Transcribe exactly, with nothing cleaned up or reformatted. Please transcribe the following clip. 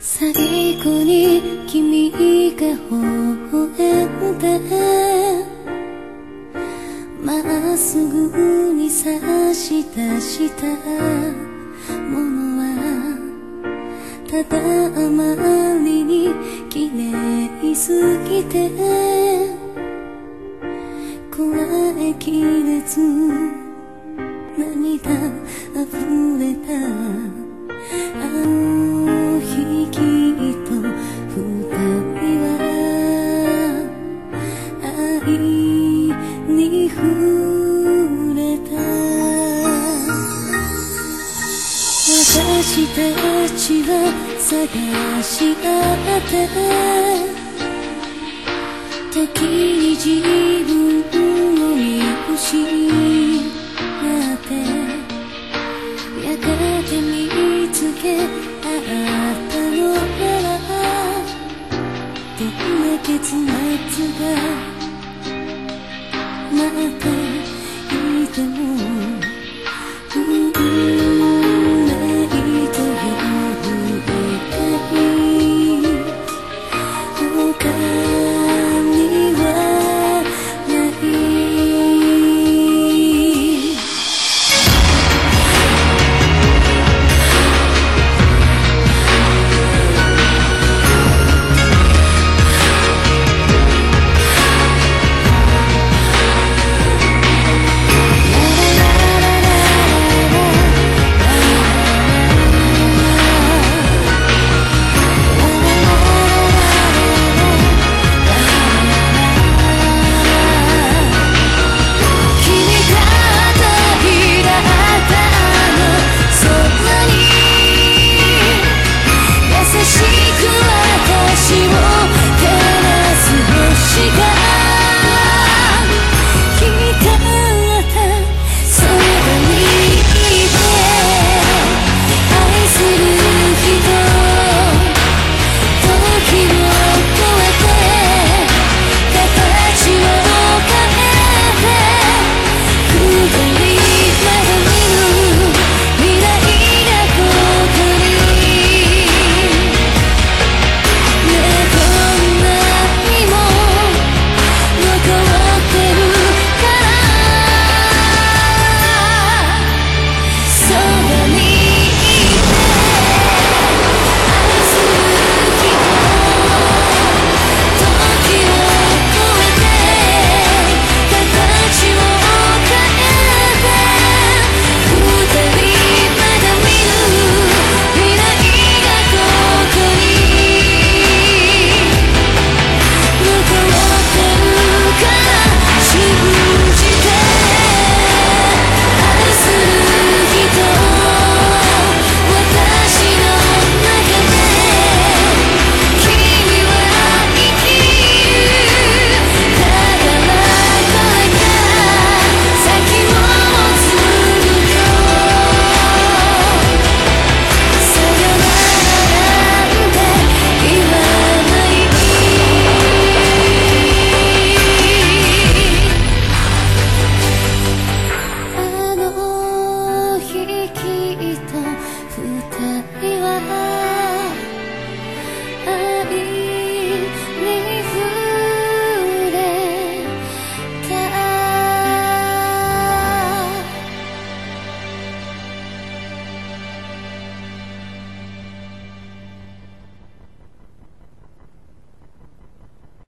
最後に君が微笑んでまっすぐに差し出したものはただあまりに綺麗すぎてこらえきれず涙あふれたあの日きっと二人は愛に触れた私たちは探し合って時に自分を見失ってやがて見つけ合ったのならどんな結末が